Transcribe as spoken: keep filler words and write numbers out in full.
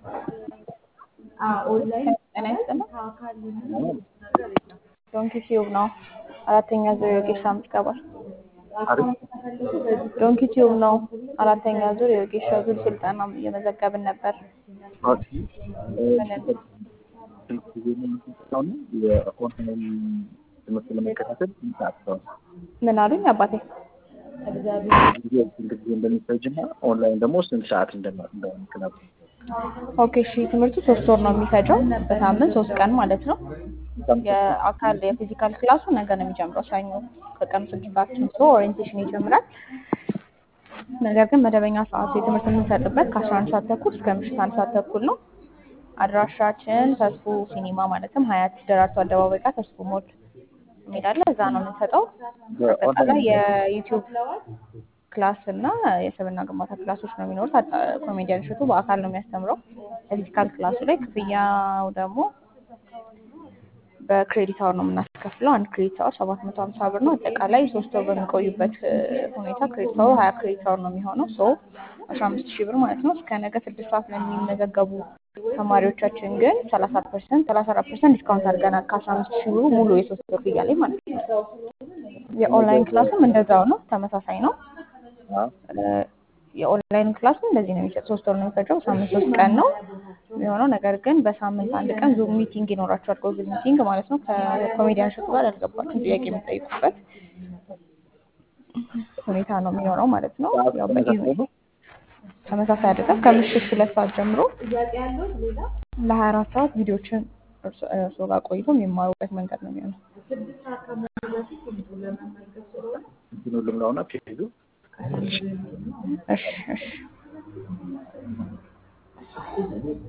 ጤና ይስጥልኝ። ዶንኪ ቲዩብ ነው። አራተኛ ዙር የወጌሻ ምዝገባ ዶንኪ ቲዩብ ነው። አራተኛ ዙር የወጌሻ ዙር ስልጠና እየመዘገብን ነበር። ምን አሉኝ አባቴ? ኦንላይን ደግሞ ስንት ሰዓት እንደምትነግሩ? ኦኬ እሺ። ትምህርቱ ሶስት ወር ነው የሚፈጀው፣ በሳምንት ሶስት ቀን ማለት ነው። የአካል የፊዚካል ክላሱ ነገ ነው የሚጀምረው፣ ሰኞ ከቀኑ ስድስት ሰዓት ጀምሮ ኦሪየንቴሽን ይጀምራል። ነገር ግን መደበኛ ሰዓቱ የትምህርት የምንሰጥበት ከአስራ አንድ ሰዓት ተኩል እስከ ምሽት አንድ ሰዓት ተኩል ነው። አድራሻችን ተስፉ ሲኒማ ማለትም ሀያት ደራርቱ አደባባይ ጋር ተስፉ ሞል የሚላለ እዛ ነው የምንሰጠው። አጠቃላይ የዩቲዩብ ክላስ እና የሰብና ግንባታ ክላሶች ነው የሚኖሩት። ኮሜዲያን እሸቱ በአካል ነው የሚያስተምረው። ፊዚካል ክላሱ ላይ ክፍያው ደግሞ በክሬዲት አወር ነው የምናስከፍለው። አንድ ክሬዲት አወር ሰባት መቶ ሀምሳ ብር ነው። አጠቃላይ ሶስት ወር በሚቆዩበት ሁኔታ ክሬዲት አወር ሀያ ክሬዲት አወር ነው የሚሆነው። ሶ አስራ አምስት ሺህ ብር ማለት ነው። እስከ ነገ ስድስት ሰዓት ለሚመዘገቡ ተማሪዎቻችን ግን ሰላሳ ፐርሰንት ሰላሳ አራት ፐርሰንት ዲስካውንት አድርገናል። ከአስራ አምስት ሺህ ብሩ ሙሉ የሶስት ወር ክፍያ ላይ ማለት ነው። የኦንላይን ክላስም እንደዛው ነው፣ ተመሳሳይ ነው። የኦንላይን ክላስ እንደዚህ ነው የሚሰጥ። ሶስት ወር ነው የሚፈጀው፣ ሳምንት ሶስት ቀን ነው የሚሆነው። ነገር ግን በሳምንት አንድ ቀን ዙም ሚቲንግ ይኖራቸዋል፣ ጎግል ሚቲንግ ማለት ነው። ከኮሜዲያን እሸቱ ጋር ያልገባችሁን ጥያቄ የምጠይቁበት ሁኔታ ነው የሚኖረው ማለት ነው። ያው በኢሜል ተመሳሳይ አይደለም። ከምሽት ሁለት ሰዓት ጀምሮ ለሀያ አራት ሰዓት ቪዲዮችን እርሶ ጋር ቆይቶ የሚማሩበት መንገድ ነው የሚሆነው። ሁሉም ነውና ፔጁ እሺ እሺ